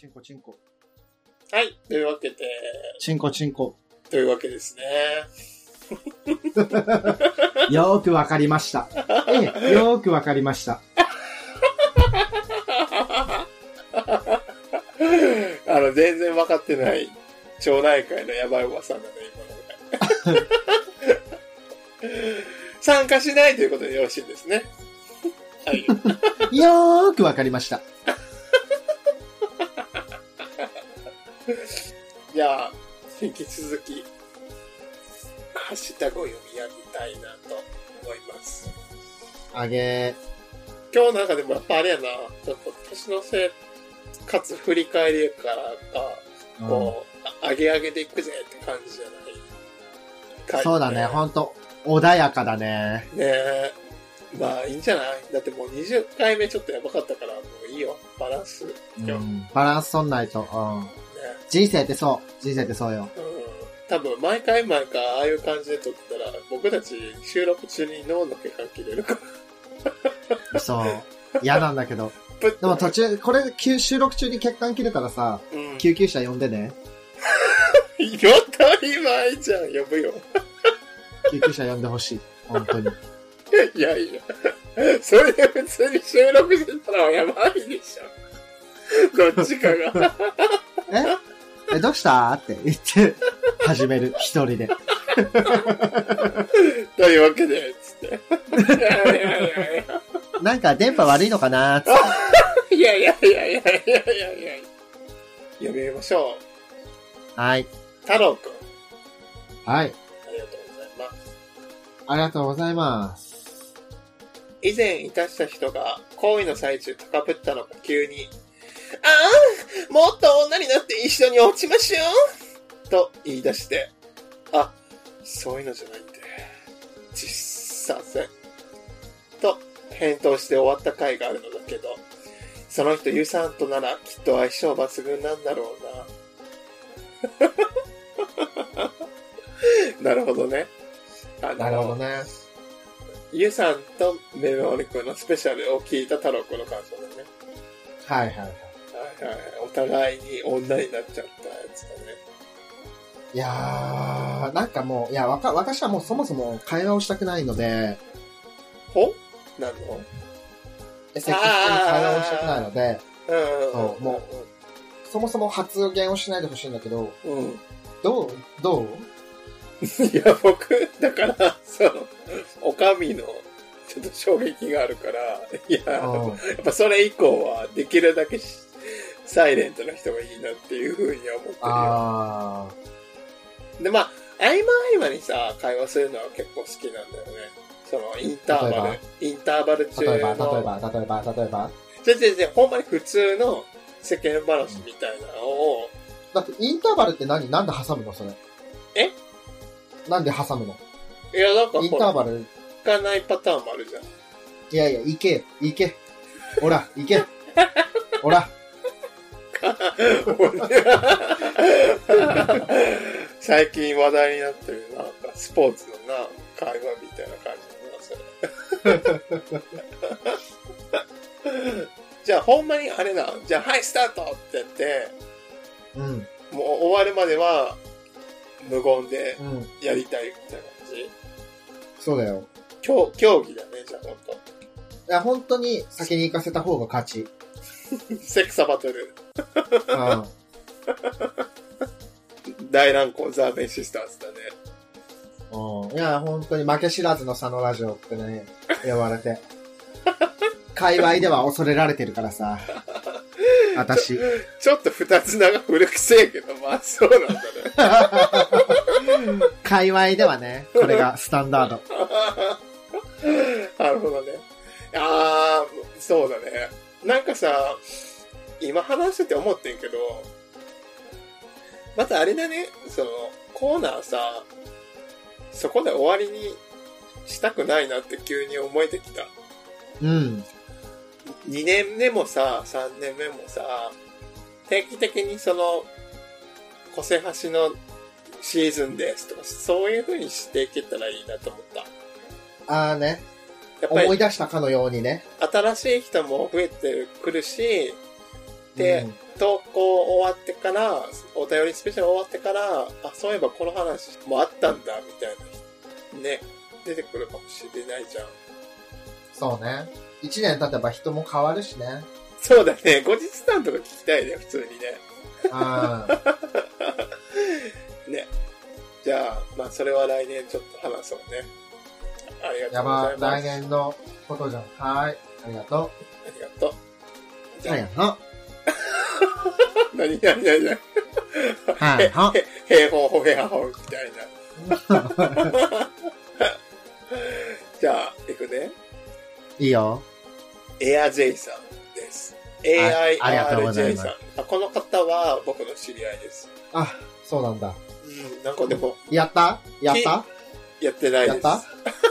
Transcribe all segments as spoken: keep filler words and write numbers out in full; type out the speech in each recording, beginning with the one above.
チンコチンコ。 はい。というわけで。 チンコチンコ。 というわけですね。 よーくわかりました。ええ、よーくわかりました。 あの、全然分かってない町内会のやばいおばさんだね、今の。参加しないということでよろしいですね。はい。 よーくわかりました。 じゃあ、引き続き、ハッシュタグを読み上げたいなと思います。 あげー。今日なんかでもやっぱあれやな、ちょっと年のせい、かつ振り返りからか、こう、うん、上げ上げでいくぜって感じじゃない。 そうだね、ほんと、穏やかだね。 ねえ。まあいいんじゃない？だってもうにじゅっかいめちょっとやばかったから、もういいよ。バランス。 うん、バランス取んないと。うんね、人生ってそう。人生ってそうよ。 うん。多分毎回毎回ああいう感じで撮ったら、僕たち収録中に脳の血管切れるから。 そう。嫌なんだけど。でも途中、これ収録中に血管切れたらさ、うん、救急車呼んでね。 当たり前じゃん、呼ぶよ。 救急車呼んでほしい。本当に。 いやいや。それで普通に収録してたらやばいでしょ。どっちかが。 ええ、どうしたって言って、始める。一人で。 というわけで、つって。いやいやいやいや。 なんか電波悪いのかなつって。 いやいやいやいやいやいやいや。読みましょう。はい。 太郎くん。 はい。 ありがとうございます。 ありがとうございます。 以前いたした人が行為の最中高ぶったのか急に、ああもっと女になって一緒に落ちましょうと言い出して、あ、そういうのじゃないんで、実させと返答して終わった回があるのだけど、その人ユさんとならきっと相性抜群なんだろうな。なるほどね。あのなるほどね。 ユさんとメモリ君のスペシャルを聞いた太郎君の感想だね。 はいはいはい。 はいはい。お互いに女になっちゃったやつだね。 いやー、なんかもう、いや、わか、私はもうそもそも会話をしたくないので。 ほ？何の？ 積極的に会話をしたくないので。 うん。 そう、もう、そもそも発言をしないでほしいんだけど。 うん。どう？ どう？ いや、僕、だから、そう、おかみの、ちょっと衝撃があるから、いや、やっぱそれ以降は、できるだけサイレントな人がいいなっていうふうには思ってるよ。あで、まあ、合間合間にさ、会話するのは結構好きなんだよね。その、インターバル、インターバル中の。 例えば、例えば、例えば、例えば。 じゃじゃじゃ、ほんまに普通の世間話みたいなのを、 うん、だって、インターバルって何？なんで挟むのそれ。 えなんで挟むの？ いや、なんか、 インターバル。 行かないパターンもあるじゃん。 いやいや、行けよ、行け。ほら、行け。ほら。 最近話題になってる、なんか、スポーツのな、会話みたいな感じだな、それ。じゃあ、ほんまにあれな、じゃあ、はい、スタートってやって、 うん。 もう終わるまでは、無言でやりたいみたいな感じ、うん、 そうだよ。 競競技だね、じゃあほんと。 いや、本当に先に行かせた方が勝ち。 セクサバトル。 うん、 大乱行ザーメンシスターズだね。 うん。いや、本当に負け知らずの佐野ラジオってね、呼ばれて。界隈では恐れられてるからさ。私。 ちょっと二つ名が古くせえけど、まあそうなんだね。界隈ではね、これがスタンダード。 なるほどね。あー、そうだね。なんかさ、今話してて思ってんけど、またあれだね、その、コーナーさ、そこで終わりにしたくないなって急に思えてきた。 うん。 にねんめもさ、さんねんめもさ、定期的にその、個性橋のシーズンですとか、そういう風にしていけたらいいなと思った。 あーね。やっぱり思い出したかのようにね。 新しい人も増えてくるし、 で、 うん投稿終わってから、お便りスペシャル終わってから、あ、そういえばこの話もあったんだ、みたいな、ね、出てくるかもしれないじゃん。 そうね。一年経てば人も変わるしね。 そうだね。後日談とか聞きたいね、普通にね。 あね。じゃあ、まあ、それは来年ちょっと話そうね。ありがとやうございば、 ます。 来年のことじゃん。はい。ありがとう。 ありがとう。じゃあ、 はいは。 何何何何はいは。 へ、へ、ほほへはほみたいな。じゃあ、いくね。 いいよ。 エアジェイさんです。 いエーアイありがとうアールごジェイざいますさん。あ、この方は僕の知り合いです。 あ、そうなんだ。 うん、なんかでも、 やったやったやってないです。 やった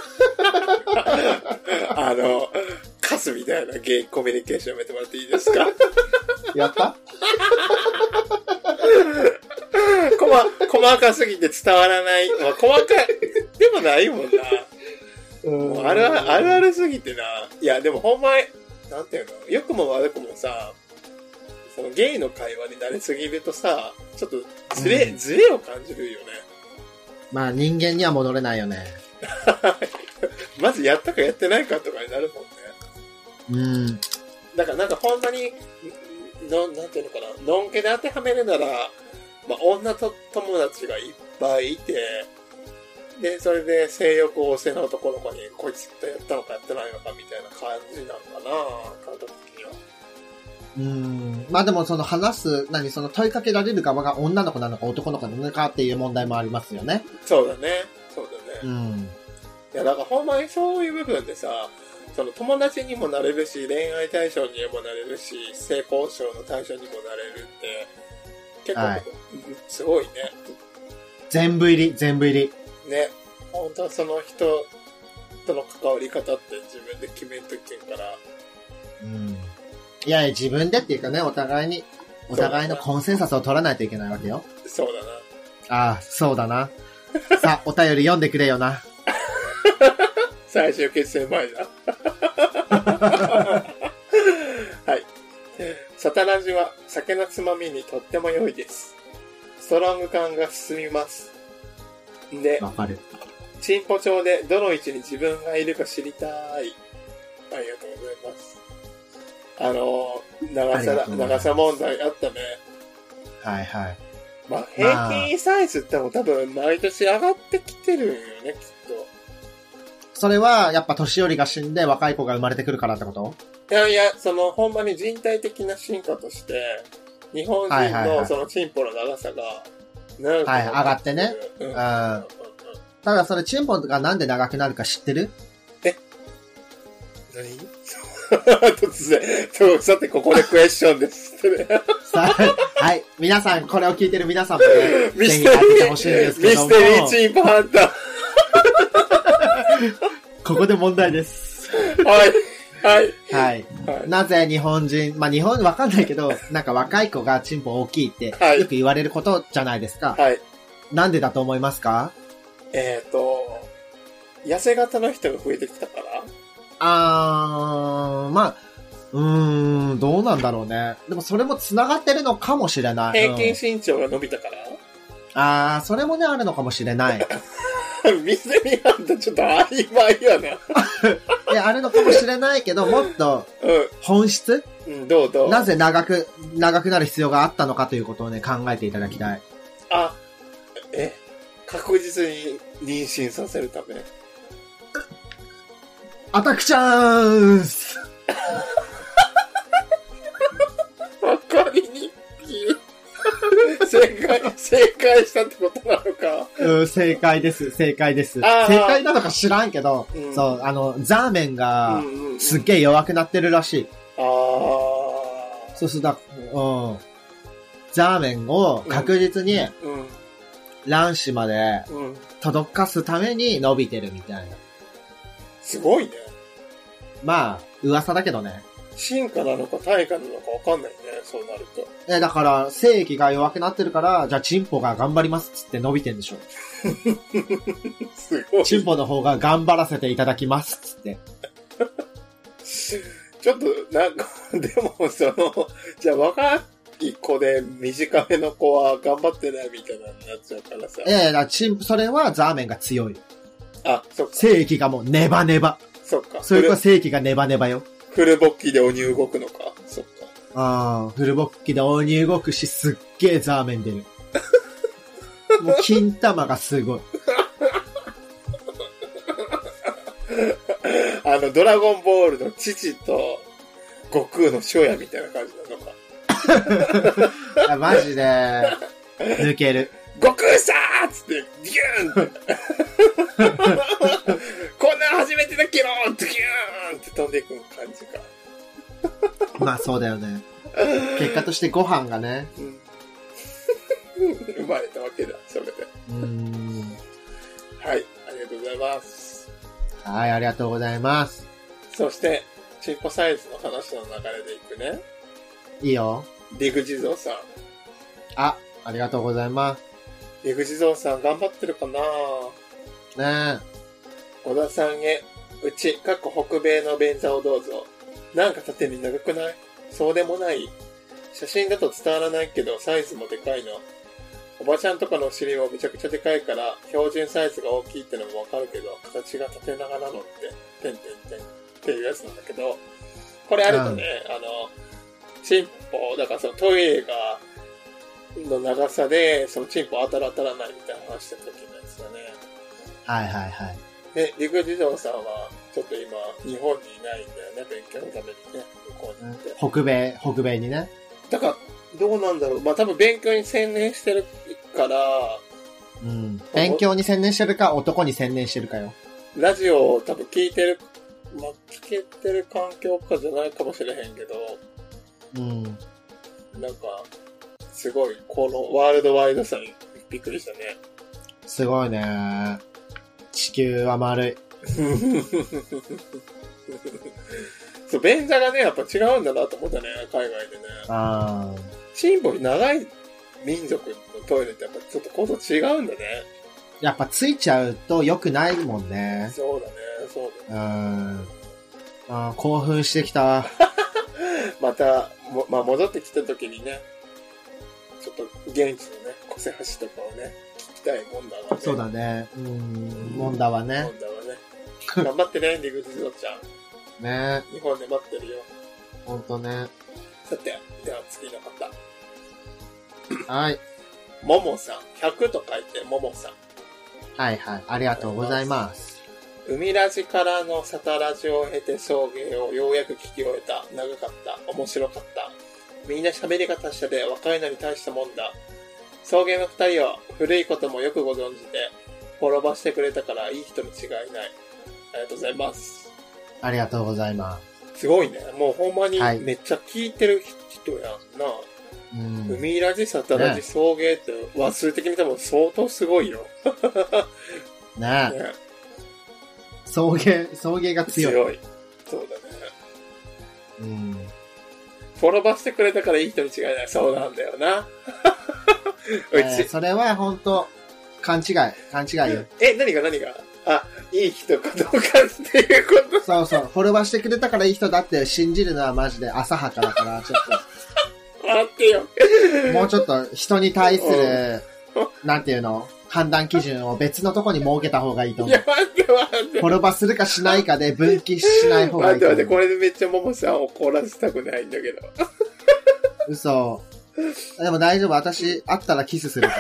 あの、カスみたいなゲイコミュニケーションやめてもらっていいですか？ やった細、細かすぎて伝わらない。まあ、細かい。でもないもんな。もうあるあるあるすぎてな。いや、でもほんま、なんていうの、良くも悪くもさ、そのゲイの会話に慣れすぎるとさ、ちょっとズレ、 うんズレを感じるよね。 まあ人間には戻れないよね。 まずやったかやってないかとかになるもんね。 うん。 だからなんかほんまに、のなんていうのかな、のんけで当てはめるなら、まあ女と友達がいっぱいいて、で、それで性欲旺盛な男の子にこいつとやったのかやってないのかみたいな感じなのかな、感覚的には。 うん。まあでもその話す、何、その問いかけられる側が女の子なのか男の子なのかっていう問題もありますよね。 そうだね。そうだね。 うん。 いや、だからほんまにそういう部分でさ、その友達にもなれるし、恋愛対象にもなれるし、性交渉の対象にもなれるって、結構、 はいすごいね。 全部入り、全部入り。 ね。本当はその人との関わり方って自分で決めんといけんから。 うん。いやいや、自分でっていうかね、お互いに、お互いのコンセンサスを取らないといけないわけよ。 そうだな。 ああ、そうだな。さあ、お便り読んでくれよな。 最終決戦前だ。はい。サタラジは酒のつまみにとっても良いです。ストロング感が進みます。で、 わかる。 チンポ帳でどの位置に自分がいるか知りたい。ありがとうございます。あの、長さだ、長さ問題あったね。 はいはい。 まあ、平均サイズっても多分毎年上がってきてるよね、きっと。 それは、やっぱ年寄りが死んで若い子が生まれてくるからってこと？ いやいや、その、ほんまに人体的な進化として、日本人のそのチンポの長さが、長くはい、上がってね。 うん。 うん。ただそれ、チンポがなんで長くなるか知ってる？ 何突然。そう、さて、ここでクエスチョンです。 さあ、はい。皆さん、これを聞いてる皆さんもね、 ミぜひステリー、 当ててほしいんですけミども。 ステリーチンポハンター。 ここで問題です。 はい。はい。 はい。 はい。 なぜ日本人、まあ、日本わかんないけど、なんか若い子がチンポ大きいって、 はいよく言われることじゃないですか。 はい。 なんでだと思いますか？ えっと、痩せ型の人が増えてきたからあー、まあ、うーん、どうなんだろうね。でもそれも繋がってるのかもしれない。 平うん均身長が伸びたからあー、それもね、あるのかもしれない。 ミステリーハンターちょっと曖昧やな。 いや、あるのかもしれないけど、もっと本質、 うん。うん、どうどうなぜ長く、長くなる必要があったのかということをね、考えていただきたい。 あ、え、確実に妊娠させるため。 アタックチャンスわかりにくい。正解、正解したってことなのか。 うん、正解です、正解です。正あー解なのか知らんけど、 うんそう、あの、ザーメンがうんうんうんすっげえ弱くなってるらしい。 あー。 そうすると、うん。ザーメンを確実にうん。 卵子までうん。 届かすために伸びてるみたいな。 すごいね。 まあ、噂だけどね。 進化なのか退化なのかわかんないね、そうなると。 え、だから、精液が弱くなってるから、じゃあチンポが頑張りますっつって伸びてんでしょ。 すごい。 チンポの方が頑張らせていただきますっつって。 ちょっと、なんか、でも、その、じゃあ若い子で短めの子は頑張ってないみたいなになっちゃうからさ。 ええだチン、それはザーメンが強い。 あ、そっか。 正規がもうネバネバ。 そっか。 そういう子は正規がネバネバよ。 フルボッキで鬼動くのか。そっか。 ああ、フルボッキで鬼動くし、すっげえザーメン出る。もう金玉がすごい。 あの、ドラゴンボールの父と悟空の翔也みたいな感じなのか。 いやマジで、抜ける。 悟空さーっつって、ギューンって。こんなん初めてだけどーってギューンって飛んでいく感じか。 まあそうだよね。結果としてご飯がね。 うん、生まれたわけだ、それで。 うーん。 はい、ありがとうございます。 はい、ありがとうございます。 そして、チンポサイズの話の流れでいくね。 いいよ。 リグ地蔵さん。 あ、ありがとうございます。 リグ地蔵さん頑張ってるかなねえ。小田さんへ、うち、かっこ北米の便座をどうぞ。なんか縦に長くない？そうでもない？写真だと伝わらないけど、サイズもでかいの。おばちゃんとかのお尻もめちゃくちゃでかいから、標準サイズが大きいってのもわかるけど、形が縦長なのって、てんてんてんっていうやつなんだけど、これあるとね、うん、あの、チンポ、だからそのトイレが、の長さで、そのチンポ当たら当たらないみたいな話した時のやつだね。 はいはいはい。 で、陸地蔵さんは、ちょっと今、日本にいないんだよね、勉強のためにね、向こうに行って。 北米、北米にね。 だから、どうなんだろう。まあ、多分勉強に専念してるから、 うん。勉強に専念してるか、男に専念してるかよ。 ラジオを多分聞いてる、まあ、聞けてる環境かじゃないかもしれへんけど、 うん。 なんか、すごい、このワールドワイドさにびっくりしたね。 すごいね。地球は丸い。 そう、便座がね、やっぱ違うんだなと思ったね、海外でね。 ああ。 チンポ長い民族のトイレってやっぱちょっとこと違うんだね。 やっぱついちゃうと良くないもんね。 そうだね、そうだね。 うん。ああ、興奮してきた。 また、も、まあ、戻ってきた時にね、ちょっと現地のね、小瀬橋とかをね、聞きたいもんだわね。 そうだね。うん、もんだわね。 もんだわね。頑張ってね、リグジゾちゃん。 ね。 日本で待ってるよ。 ほんとね。 さて、では次の方。 はい。 ももさん。ひゃくと書いて、ももさん。 はいはい。ありがとうございます。 海ラジからのサタラジを経て送迎をようやく聞き終えた。長かった。面白かった。みんな喋り方下で若いのに大したもんだ。送迎の二人は古いこともよくご存知で、滅ばしてくれたからいい人に違いない。ありがとうございます。 ありがとうございます。 すごいね。もうほんまにめっちゃ聞いてる人やんな。はい、うん、海ラジ、サタラジ、ね、送迎って忘れてみても相当すごいよ。 ねえ。ね送迎、送迎が強い。 強い。そうだね。 うん。 滅ばしてくれたからいい人に違いない。そうなんだよな。うち、 えー、それは本当勘違い。勘違いよ。 え、何が何があ、いい人かどうかっていうこと。 そうそう。滅ばしてくれたからいい人だって信じるのはマジで浅はかだから、ちょっと。待ってよ。 もうちょっと人に対する、なんていうの判断基準を別のとこに設けた方がいいと思う。 いや、待って待って。 滅ばするかしないかで分岐しない方がいいと思う。 待って待って、これでめっちゃももさんを怒らせたくないんだけど。 嘘。でも大丈夫。私、会ったらキスするから。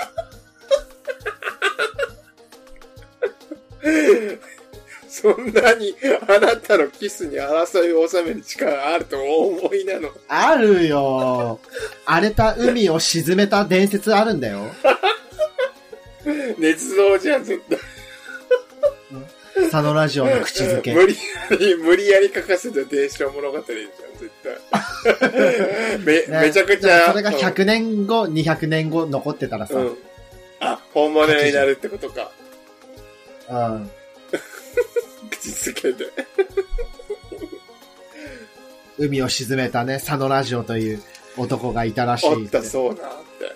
そんなにあなたのキスに争いを収める力あるとお思いなの？ あるよ。荒れた海を沈めた伝説あるんだよ。 捏造じゃん、絶対。 佐野ラジオの口づけ。 無理やり、無理やり書かせた伝承物語じゃん、絶対。め、ね、めちゃくちゃ。 それがひゃくねんご、うん、にひゃくねんご残ってたらさ。うん、 あ、本物になるってことか。 うん。 口づけで。 海を沈めたね、佐野ラジオという男がいたらしい。 おったそうなって。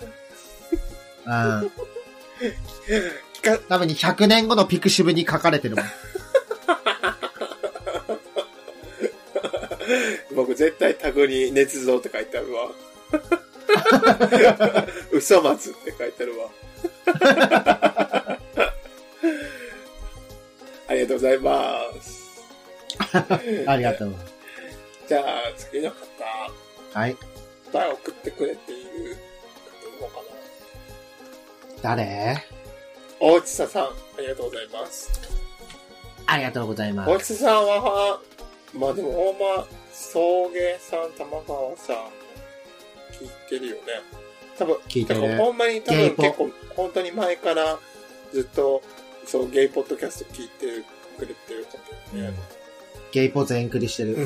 うん。多分にひゃくねんごのピクシブに書かれてるもん。 僕絶対タグに捏造って書いてあるわ。嘘松って書いてあるわ。ありがとうございます。 ありがとう。 じゃあ、次の方。 はい。 いっぱい送ってくれている方いるのかな。 誰？ 大地さん、ありがとうございます。 ありがとうございます。 大地さんは、まあでもほんま、送迎さん、玉川さん、聞いてるよね。多分、 聞いてる。 ほんまに多分結構、本当に前からずっと、そう、ゲイポッドキャスト聞いてくれてる方よね。うん、 ゲイポ全クリしてる。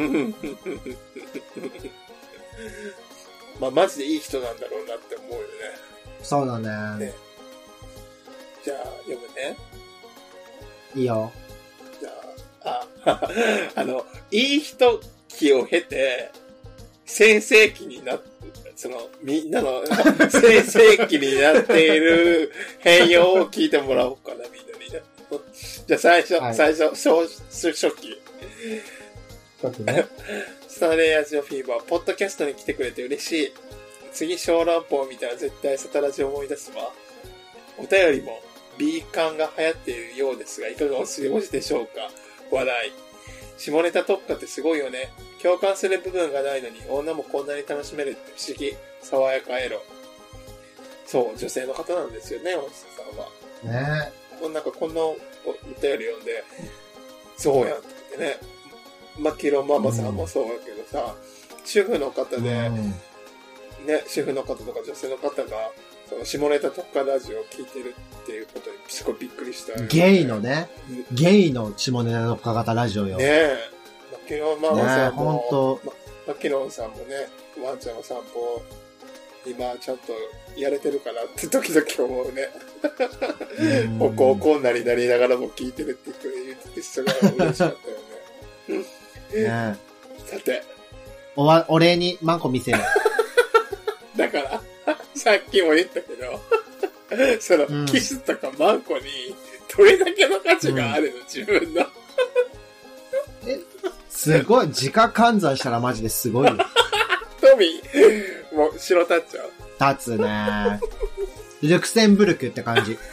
まあ、マジでいい人なんだろうなって思うよね。 そうだね。ね、 じゃあ、読むね。 いいよ。 じゃあ、あ、あの、いい人期を経て、先生期になって、その、みんなの先生期になっている変容を聞いてもらおうかな、みんなにね。じゃあ最初、はい、最初、初、初期。 初期ね。 スターレイラジオフィーバー、ポッドキャストに来てくれて嬉しい。次、小乱歩を見たら絶対サタラジを思い出すわ。お便りも B 感が流行っているようですが、いかがお過ごしでしょうか。笑い。下ネタ特化ってすごいよね。共感する部分がないのに女もこんなに楽しめるって不思議。爽やかエロ。そう、女性の方なんですよね、大地さんは。 ねえ。なんかこんなお便り読んで、そうやんってね。マキロママさんもそうだけどさ、うん、主婦の方で、うん、ね、主婦の方とか女性の方が、その下ネタ特化ラジオを聞いてるっていうことにすごいびっくりした、ね。 ゲイのね、うん、ゲイの下ネタ特化型ラジオよ。 ねえ。マキロママさんも、 ね、ほんとマキロンさんもね、ワンちゃんの散歩、今ちゃんとやれてるかなって時々思うね。おこおこになりなりながらも聞いてるって言ってて、すごい嬉しかったよね。 ね、 さて。 おわ、お礼にマンコ見せる。 だから、さっきも言ったけど、その、うん、キスとかマンコに、どれだけの価値があるの、うん、自分の。 え、すごい、自家換算したらマジですごいよ。 トミー、もう、白立っちゃう。 立つね。ルクセンブルクって感じ。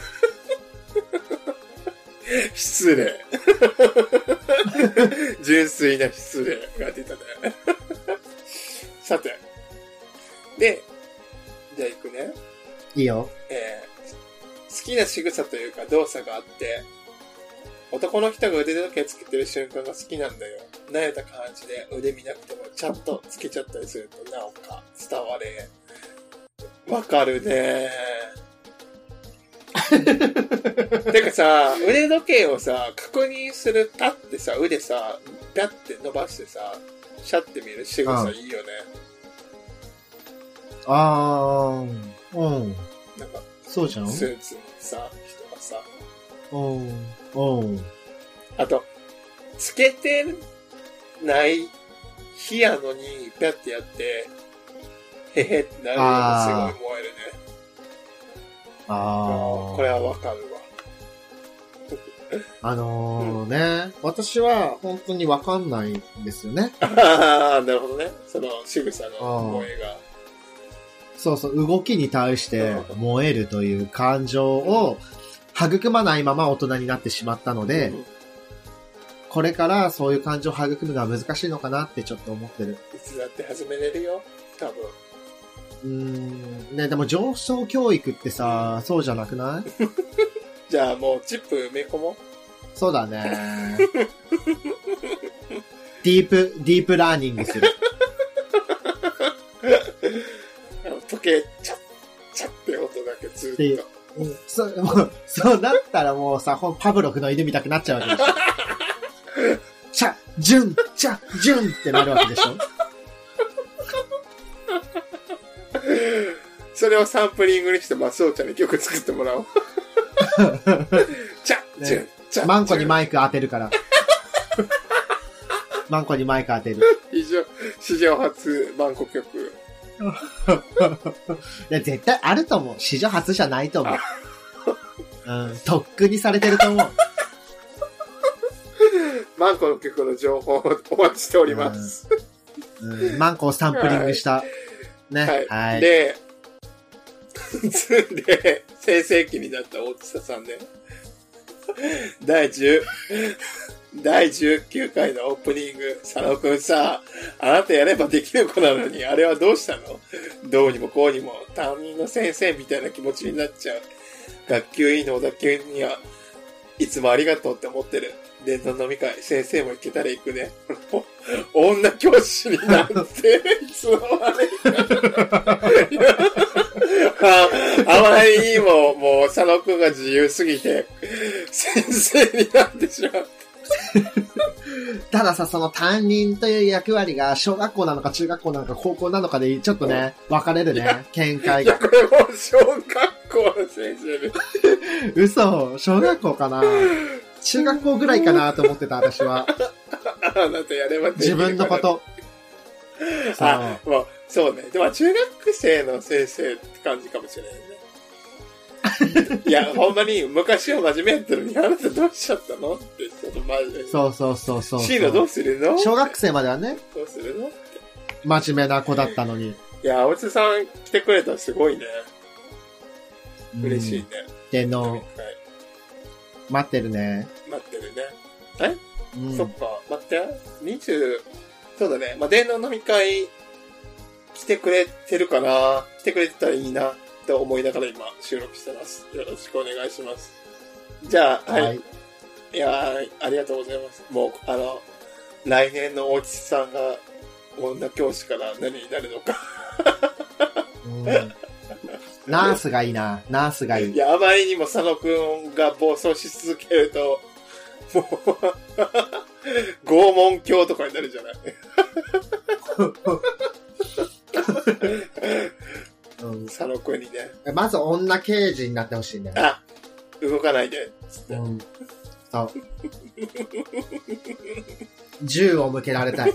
失礼。純粋な失礼が出たね。さて。で、じゃあ行くね。 いいよ。 えー、好きな仕草というか動作があって、男の人が腕時計つけてる瞬間が好きなんだよ。慣れた感じで腕見なくてもちゃんとつけちゃったりするとなおか伝われ。わかるねてかさ、腕時計をさ、確認する、パッてさ、腕さ、ピャッて伸ばしてさ、シャッて見る仕草いいよね。 あー、うん。 なんか、 そうじゃん。 スーツのさ、人がさ。 うん、うん。 あと、つけてない日やのに、ピャッてやって、へへってなるのがすごい燃えるね。 ああ。 これはわかるわ。 あのー、ね、うん、私は本当にわかんないんですよね。 ああ、なるほどね。その仕草の燃えが。 そうそう、動きに対して燃えるという感情を育まないまま大人になってしまったので、うん、これからそういう感情を育むのは難しいのかなってちょっと思ってる。 いつだって始めれるよ、多分。 うーん、ね、でも上層教育ってさ、そうじゃなくないじゃあもうチップ埋め込もう。 そうだね。ディープ、ディープラーニングする。 時計、チャッ、チャッって音だけずっと。 うん、そ, もうそうなったらもうさ、パブロフの犬見たくなっちゃうわけでしょ。チャ、ジュン、チャ、ジュンってなるわけでしょ。 それをサンプリングにしてマスオちゃんに曲作ってもらおう。チャ、 ね、 ジュン、チャ。 マンコにマイク当てるから。マンコにマイク当てる。 史上、史上初マンコ曲。 いや、絶対あると思う。史上初じゃないと思う。うん、とっくにされてると思う。 マンコの曲の情報をお待ちしております。 うん、マンコをサンプリングした。はい、ね。 はい。 はい、 で、で、先生期になった大津さんね。第10、第じゅうきゅうかいのオープニング、佐野くんさ、あなたやればできる子なのに、あれはどうしたの？どうにもこうにも担任の先生みたいな気持ちになっちゃう。学級委員の小田急にはいつもありがとうって思ってる。伝統飲み会、先生も行けたら行くね。女教師になって、つまり。あ, あまりにも、もう、佐野くんが自由すぎて、先生になってしまう。 たださ、その担任という役割が小学校なのか中学校なのか高校なのかでちょっとね、分かれるね、見解が。 いや、これもう小学校の先生で。 嘘、小学校かな中学校ぐらいかなと思ってた、私は。 あなたやればできる。 自分のこと。 あ、もう、そうね。でも中学生の先生って感じかもしれないね。いや、ほんまに昔は真面目やったのに、あなたどうしちゃったのって、ちょっとマジで。 そうそうそうそう。 シーノどうするの？ 小学生まではね。 どうするのって。 真面目な子だったのに。 いや、おじさん来てくれたらすごいね。嬉しいね。 での、待ってるね。 待ってるね。え、 うん、 そっか、待って。にじゅう、そうだね。まあ、電脳飲み会来てくれてるかな？来てくれてたらいいなと思いながら今収録してます。よろしくお願いします。じゃあ、はい。はい、いやー、ありがとうございます。もう、あの、来年の大地さんが女教師から何になるのか。 うんナースがいいな。ナースがいい。 いや、あまりにも佐野くんが暴走し続けると、もう、拷問教とかになるじゃない。うん、佐野くんにね。 まず女刑事になってほしいんだよ。 あ、動かないで。つって。うん、 そう。銃を向けられたい。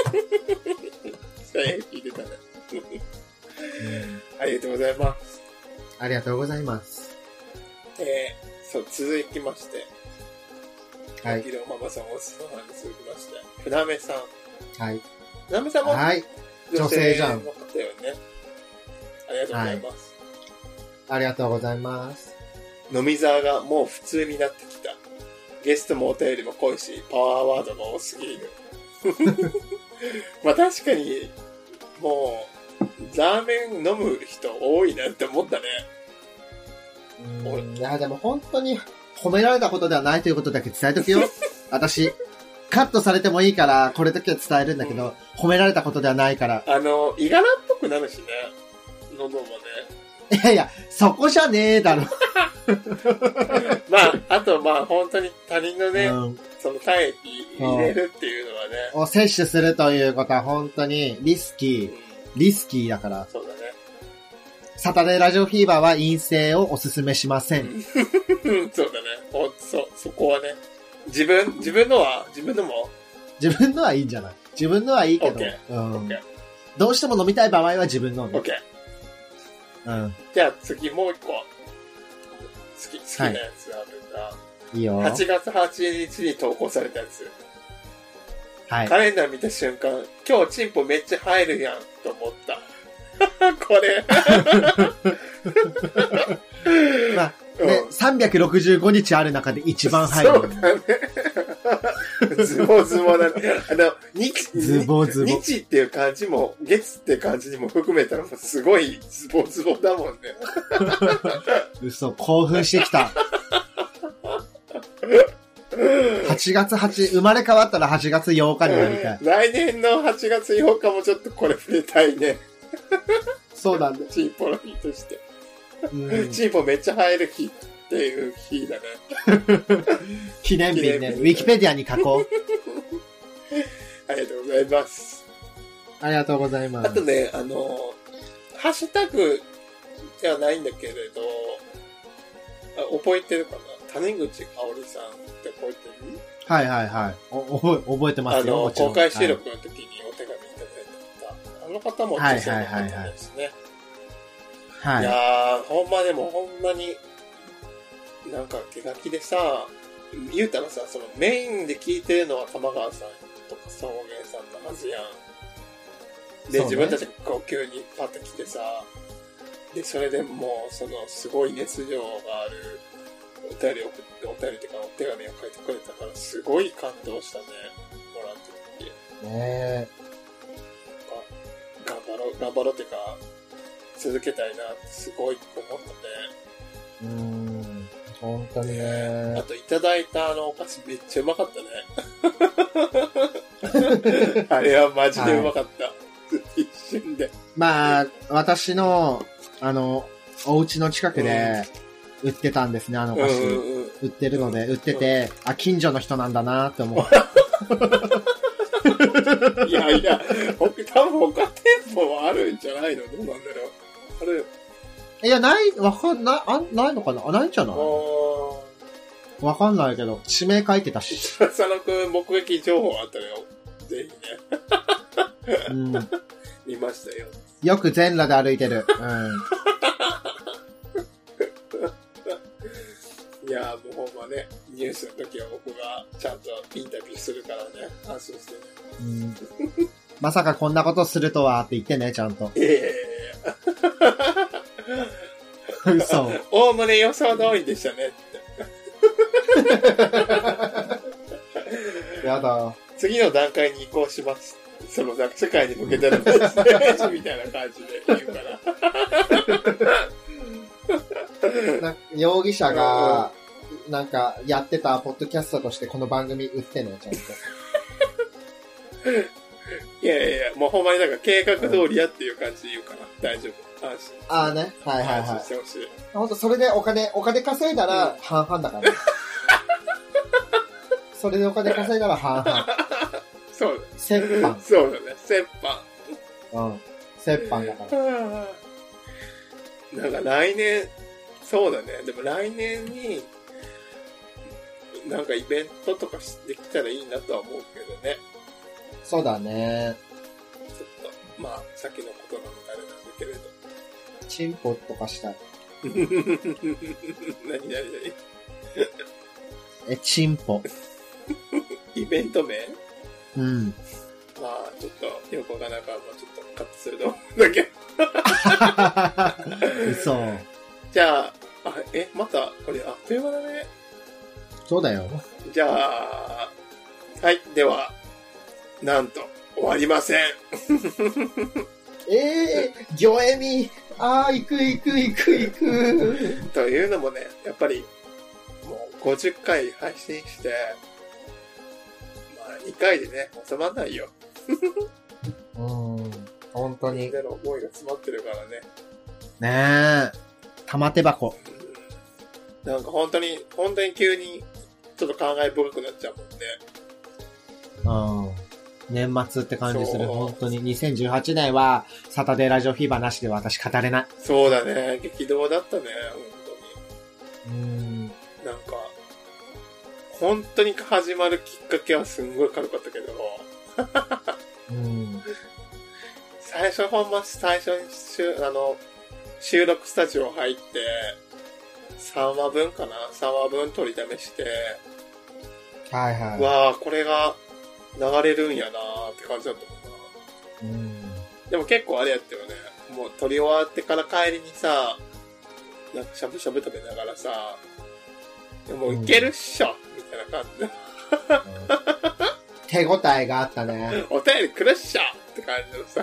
聞いてたね。ありがとうございます。 ありがとうございます。 えー、そう、続きまして。 はい。 ギロママさんおすすめに続きまして。船目さん。 はい。 船目さんも、 はい。女性じゃん。 の方よね。ありがとうございます。 はい、ありがとうございます。 飲み沢がもう普通になってきた。ゲストもお便りも濃いし、パワーワードが多すぎる。まあ確かに、もう、ラーメン飲む人多いなって思ったね。 うん、いや、でも本当に褒められたことではないということだけ伝えとくよ。私、カットされてもいいから、これだけは伝えるんだけど、うん、褒められたことではないから。 あの、いがらっぽくなるしね。喉もね。 いやいや、そこじゃねえだろ。 まあ、あとまあ本当に他人のね、うん、その体液入れるっていうのはね。 を摂取するということは本当にリスキー。うんリスキーだから。 そうだね。 サタデーラジオフィーバーは陰性をおすすめしません。 そうだね。お、そ、そこはね。自分、自分のは自分のも自分のはいいんじゃない自分のはいいけど。 Okay. うん okay. どうしても飲みたい場合は自分のね。 OK。 うん。 じゃあ次もう一個。好き、好きなやつあるんだ。 はい、いいよ。 はちがつはちにちに投稿されたやつ。 はい。 カレンダー見た瞬間、今日チンポめっちゃ入るやんと思った。これ。 まあ、ね、うん、さんびゃくろくじゅうごにちある中で一番入る。 そうだね。ズボズボだね。あの、日、 ズボズボ。 日っていう漢字も、月って漢字にも含めたらもうすごいズボズボだもんね。 嘘、興奮してきた。はちがつはち、生まれ変わったらはちがつようかになりたい。 来年のはちがつようかもちょっとこれ触れたいね。 そうなんだ。 チンポの日として。うん、チンポめっちゃ入る日っていう日だね。 記念日ね。ウィキペディアに書こう。 ありがとうございます。 ありがとうございます。 あとね、あの、ハッシュタグではないんだけれど、あ覚えてるかな谷口香織さんって覚えてる？ はいはいはい。お覚え、覚えてますよ。 あの、公開収録の時にお手紙いただいた、はい、あの方も女性の方ですね。はいはいはいはい。いやー、ほんまでもほんまに、なんか手書きでさ、言うたらさ、そのメインで聞いてるのは玉川さんとか草原さんのはずやん。 で、 そうね自分たちがこう急にパッと来てさ、で、それでもう、その、すごい熱情があるお便りを送って、お便りというかお手紙を書いてくれたから、すごい感動したね。もらった時。 ね頑張ろう、頑張ろうっていうか、続けたいなってすごい思ったね。 え。うーん。本当にね。 あと、いただいたあのお菓子めっちゃうまかったね。あれはマジでうまかった。はい、一瞬で。 まあ、私の、あの、お家の近くで売ってたんですね、あのお菓子。うんうんうん、売ってるので、売ってて、うん、あ、近所の人なんだなって思う。 いやいや、僕多分他店舗はあるんじゃないの？どうなんだろう。ある。 いや、ない、わかんない、あ、ないのかな？あ、ないんじゃない？わかんないけど、地名書いてたし。 佐野くん目撃情報あったらよ。ぜひね。うん。見ましたよ。 よく全裸で歩いてる。うん。 いやーもうほんまね、ニュースの時は僕がちゃんとインタビューするからね、安心してね。 うん、まさかこんなことするとはって言ってね、ちゃんと。 いやいやいや嘘。おおむね予想通りでしたねって。 やだ。 次の段階に移行します。そのなんか世界に向けてのメッセージみたいな感じで言うから。 な容疑者が、なんか、やってたポッドキャストとしてこの番組売ってね、ちゃんと。 いやいやいや、もうほんまになんか計画通りやっていう感じで言うから、大丈夫。安心。 ああね。はいはいはい。 安心してほしい。 ほんと、それでお金、お金稼いだら半々だから、ね。それでお金稼いだら半々。 そうだ。 折半。 そうだね。折半。うん。折半だから。 なんか来年、そうだね。でも来年に、なんかイベントとかできたらいいなとは思うけどね。 そうだね。 ちょっと、まあ、さっきのことなのであれなんだけれど。 チンポとかしたい。 何何何え、チンポ。 イベント名？ うん。 まあ、ちょっと、よくわからないから、もうちょっとカットすると思うんだけど。 嘘。 じゃあ、あ、え、また、これ、あっという間だね。 そうだよ。 じゃあ、はい、では、なんと、終わりません。 ええー、ギョエミ。ああ、行く行く行く行く。 というのもね、やっぱり、もうごじゅっかい配信して、まあにかいでね、収まんないよ。 うん、本当に。 みんなの思いが詰まってるからね。ねえ。玉手箱。 うん、なんか本当に、本当に急に、ちょっと感慨深くなっちゃうもんね。 うん。年末って感じする。本当に。にせんじゅうはちねんは、サタデーラジオフィーバーなしで私語れない。 そうだね。激動だったね。本当に。うん。なんか、本当に始まるきっかけはすんごい軽かったけど。うん。最初、ほんま、最初にしゅ、あの、収録スタジオ入って、さんわぶんかな ?さん 話分取りだめして、 はいはい。 わー、これが流れるんやなーって感じだったもんな。うん。でも結構あれやったよね。もう撮り終わってから帰りにさ、なんかしゃぶしゃぶ食べながらさ、もういけるっしょ、うん、みたいな感じで。 手応えがあったね。 お便り来るっしょって感じのさ。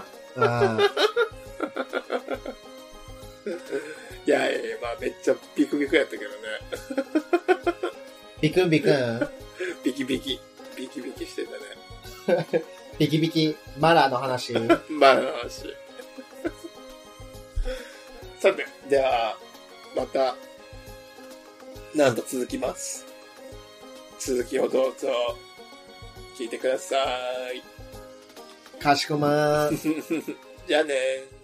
いやいやいや、まあめっちゃビクビクやったけどね。 ビクンビクンビキビキ。ビキビキしてたね。ビキビキ、マラーの話。 マラーの話。さて、じゃあ、また、なんと続きます。続きをどうぞ、聞いてください。 かしこまー。 じゃあねー。